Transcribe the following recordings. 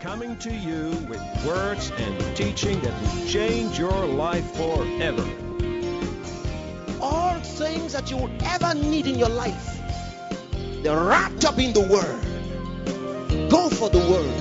coming to you with words and teaching that will change your life forever. All things that you will ever need in your life, they're wrapped up in the Word. Go for the Word.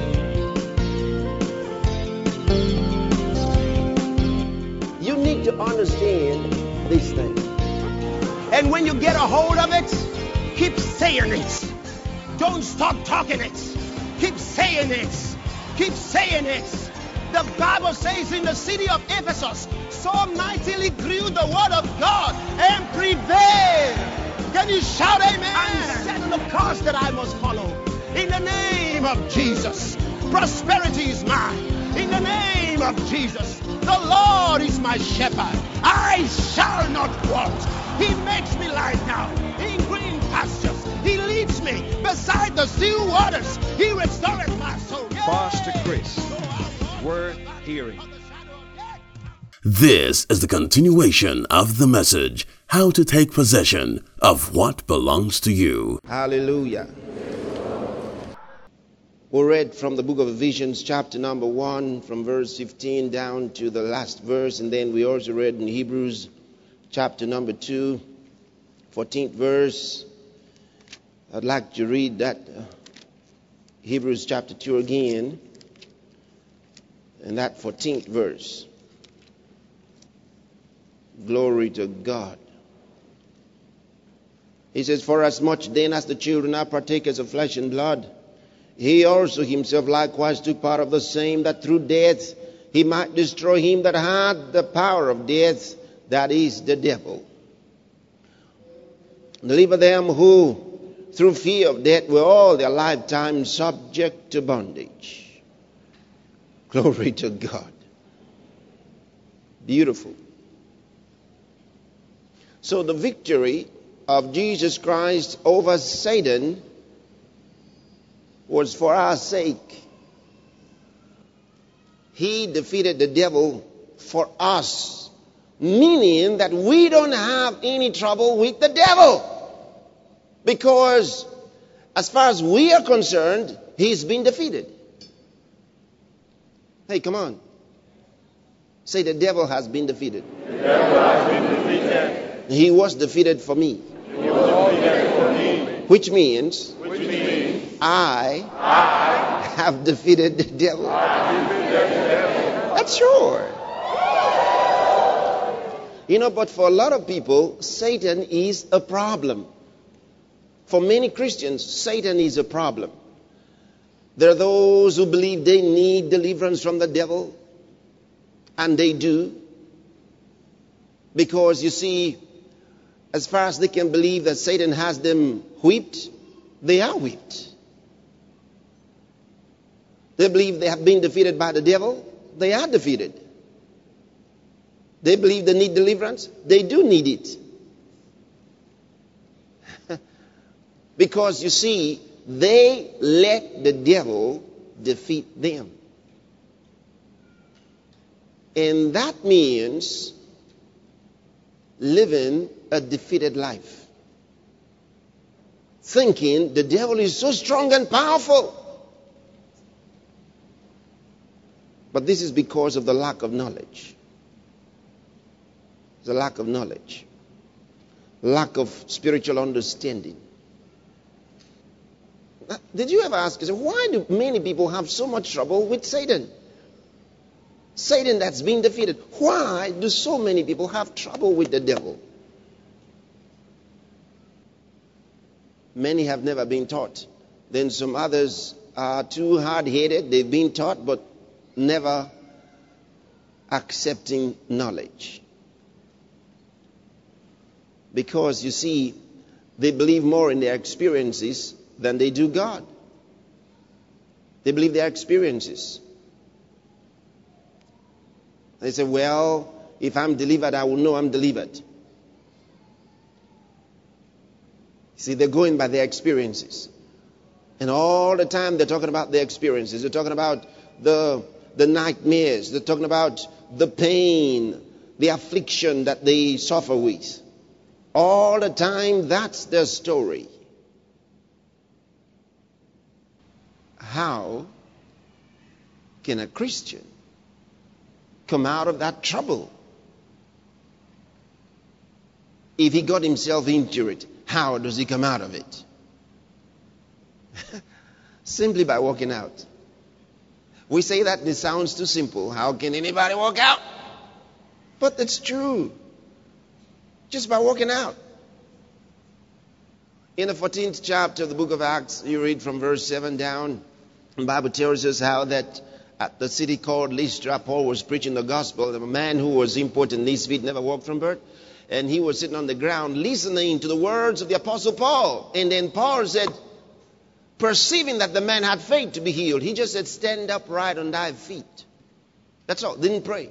You need to understand these things. And when you get a hold of it, keep saying it. Don't stop talking it. Keep saying it. Keep saying it. The Bible says in the city of Ephesus, so mightily grew the word of God and prevailed. Can you shout amen? I'm setting the course that I must follow. In the name of Jesus, prosperity is mine. In the name of Jesus, the Lord is my shepherd. I shall not want. He makes me lie down in green pastures. He leads me beside the still waters. He restores my soul. Pastor Chris, worth hearing. This is the continuation of the message, How to Take Possession of What Belongs to You. Hallelujah. We read from the book of Ephesians, chapter number 1, from verse 15 down to the last verse. And then we also read in Hebrews, chapter number 2, 14th verse. I'd like to read that Hebrews chapter 2 again, and that 14th verse. Glory to God. He says, for as much then as the children are partakers of flesh and blood, he also himself likewise took part of the same, that through death he might destroy him that had the power of death, that is, the devil. Deliver them who through fear of death were all their lifetime subject to bondage. Glory to God. Beautiful. So the victory of Jesus Christ over Satan was for our sake. He defeated the devil for us, meaning that we don't have any trouble with the devil. Because as far as we are concerned, he's been defeated. Hey, come on. Say, the devil has been defeated. The devil has been defeated. He was defeated for me. He was defeated for me. Which means I have defeated the devil. have defeated the devil. That's sure. You know, but for a lot of people, Satan is a problem. For many Christians, Satan is a problem. There are those who believe they need deliverance from the devil, and they do. Because you see, as far as they can believe that Satan has them whipped, they are whipped. They believe they have been defeated by the devil, they are defeated. They believe they need deliverance, they do need it. Because you see, they let the devil defeat them. And that means living a defeated life. Thinking the devil is so strong and powerful. But this is because of the lack of knowledge. The lack of knowledge. Lack of spiritual understanding. Did you ever ask yourself, why do many people have so much trouble with Satan? Satan that's been defeated. Why do so many people have trouble with the devil? Many have never been taught. Then some others are too hard-headed. They've been taught but never accepting knowledge. Because you see, they believe more in their experiences than they do God. They believe their experiences. They say, well, if I'm delivered, I will know I'm delivered. See, they're going by their experiences. And all the time they're talking about their experiences. They're talking about the nightmares. They're talking about the pain, the affliction that they suffer with. All the time, that's their story. How can a Christian come out of that trouble? If he got himself into it, how does he come out of it? Simply by walking out. We say that this sounds too simple. How can anybody walk out? But it's true. Just by walking out. In the 14th chapter of the book of Acts, you read from verse 7 down. The Bible tells us how that at the city called Lystra, Paul was preaching the gospel. A man who was important in his feet, never walked from birth. And he was sitting on the ground listening to the words of the Apostle Paul. And then Paul said, perceiving that the man had faith to be healed, he just said, stand upright on thy feet. That's all. Didn't pray.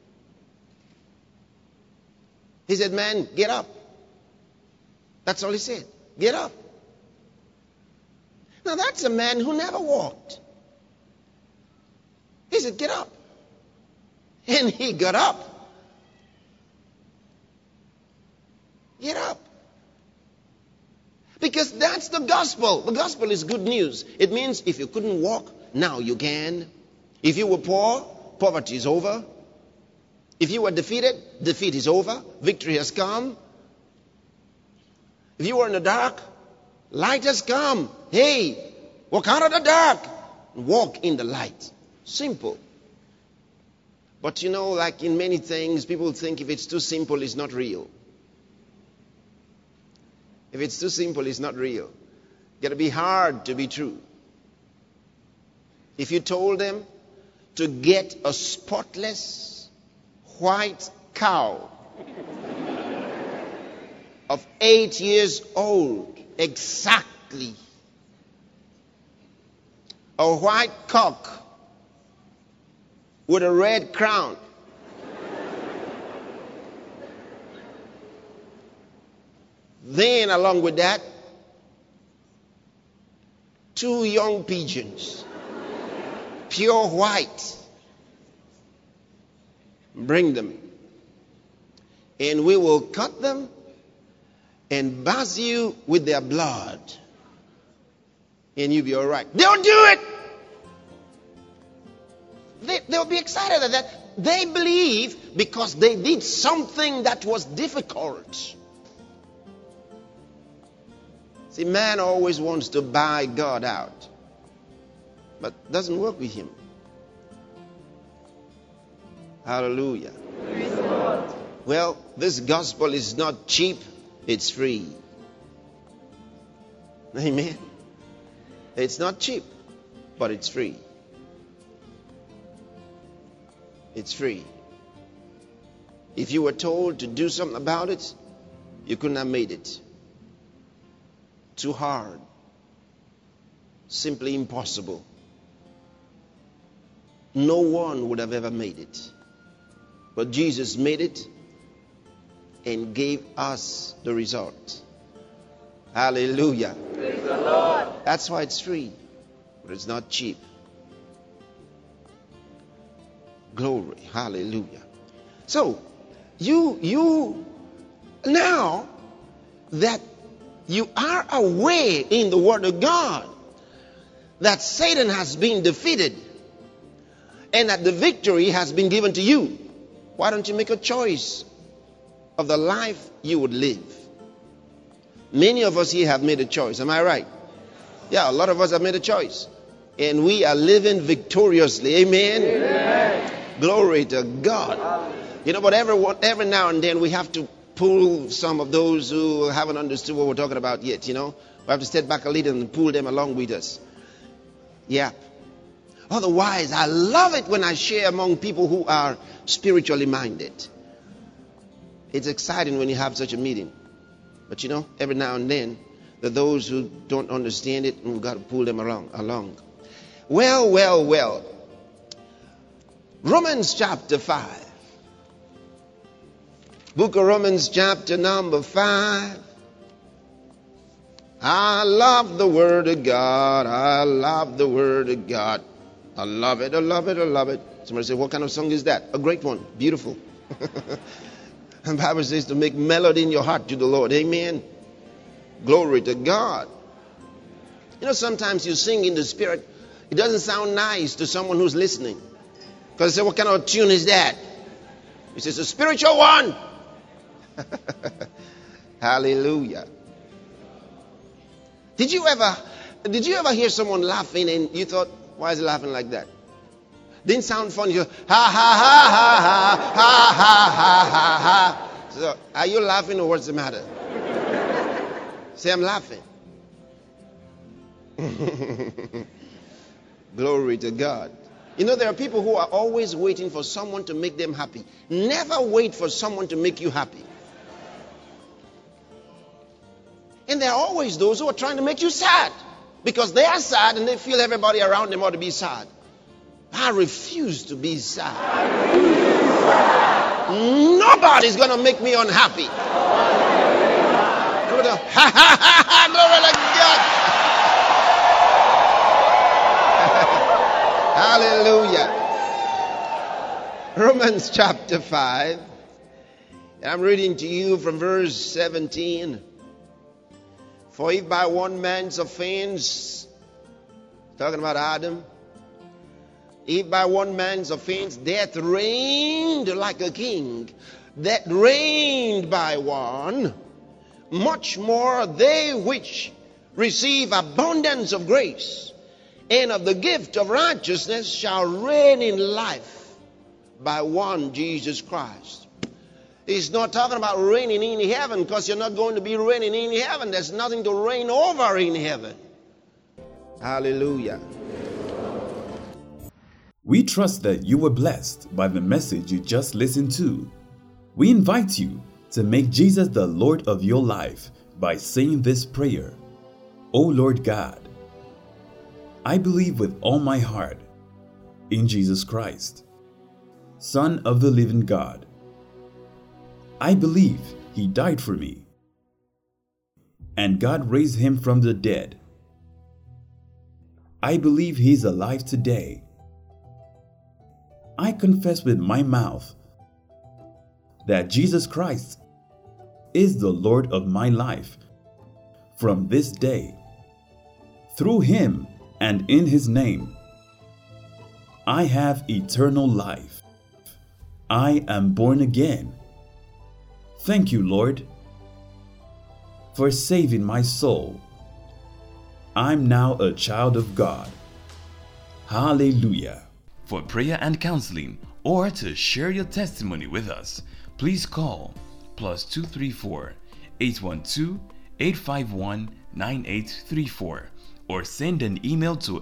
He said, man, get up. That's all he said. Get up. Now that's a man who never walked. He said, get up. And he got up. Get up. Because that's the gospel. The gospel is good news. It means if you couldn't walk, now you can. If you were poor, poverty is over. If you were defeated, defeat is over. Victory has come. If you were in the dark, light has come. Hey, walk out of the dark. Walk in the light. Simple. But you know, like in many things, people think if it's too simple, it's not real. If it's too simple, it's not real. It's got to be hard to be true. If you told them to get a spotless white cow of 8 years old, exactly, a white cock with a red crown, then along with that, 2 young pigeons, pure white, bring them, and we will cut them and bathe you with their blood, and you'll be all right. They'll do it. They'll be excited at that. They believe because they did something that was difficult. See, man always wants to buy God out, but it doesn't work with him. Hallelujah. Praise the Lord. Well, this gospel is not cheap, it's free. Amen. It's not cheap, but it's free. It's free. If you were told to do something about it, you couldn't have made it. Too hard. Simply impossible. No one would have ever made it. But Jesus made it and gave us the result. Hallelujah. Praise the Lord. That's why it's free, but it's not cheap. Glory. Hallelujah. So, you now that you are aware in the Word of God that Satan has been defeated and that the victory has been given to you, why don't you make a choice of the life you would live? Many of us here have made a choice. Am I right? Yeah, a lot of us have made a choice. And we are living victoriously. Amen? Amen. Glory to God. You know, but every now and then we have to pull some of those who haven't understood what we're talking about yet, you know. We have to step back a little and pull them along with us. Yeah. Otherwise, I love it when I share among people who are spiritually minded. It's exciting when you have such a meeting. But you know, every now and then, there are those who don't understand it, and we've got to pull them along. Well. Romans chapter 5. Book of Romans chapter number 5. I love the Word of God. I love the Word of God. I love it. Somebody say, what kind of song is that? A great one. Beautiful. And the Bible says to make melody in your heart to the Lord. Amen. Glory to God. You know, sometimes you sing in the Spirit. It doesn't sound nice to someone who's listening. Because I said, what kind of tune is that? He says, a spiritual one. Hallelujah. Did you ever hear someone laughing and you thought, why is he laughing like that? Didn't sound funny. You go, ha ha ha ha ha ha ha ha ha. So, are you laughing or what's the matter? Say, I'm laughing. Glory to God. You know, there are people who are always waiting for someone to make them happy. Never wait for someone to make you happy. And there are always those who are trying to make you sad because they are sad and they feel everybody around them ought to be sad. I refuse to be sad. Nobody's going to make me unhappy. Glory to God. Hallelujah. Romans chapter 5. I'm reading to you from verse 17. For if by one man's offense, talking about Adam, if by one man's offense death reigned like a king, that reigned by one, much more they which receive abundance of grace and of the gift of righteousness shall reign in life by one Jesus Christ. He's not talking about reigning in heaven, because you're not going to be reigning in heaven. There's nothing to reign over in heaven. Hallelujah. We trust that you were blessed by the message you just listened to. We invite you to make Jesus the Lord of your life by saying this prayer. O Lord God, I believe with all my heart in Jesus Christ, Son of the living God. I believe He died for me, and God raised Him from the dead. I believe He is alive today. I confess with my mouth that Jesus Christ is the Lord of my life from this day. Through Him and in His name, I have eternal life. I am born again. Thank you, Lord, for saving my soul. I'm now a child of God. Hallelujah. For prayer and counseling, or to share your testimony with us, please call +234 812 851 9834 or send an email to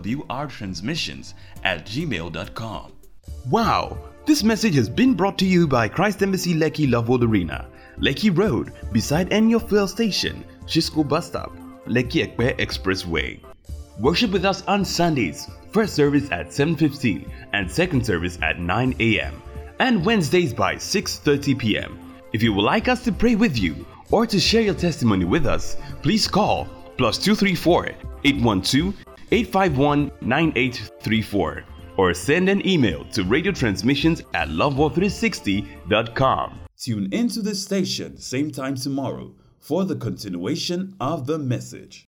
lwrtransmissions@gmail.com. Wow! This message has been brought to you by Christ Embassy Lekki Loveworld Arena, Lekki Road, beside Enyo Fuel Station, Shisco Bus Stop, Lekki Ekpe Expressway. Worship with us on Sundays, first service at 7:15 and second service at 9 a.m. and Wednesdays by 6:30 p.m. If you would like us to pray with you or to share your testimony with us, please call +234 812 851 9834 or send an email to radiotransmissions@loveworld360.com. Tune into this station same time tomorrow for the continuation of the message.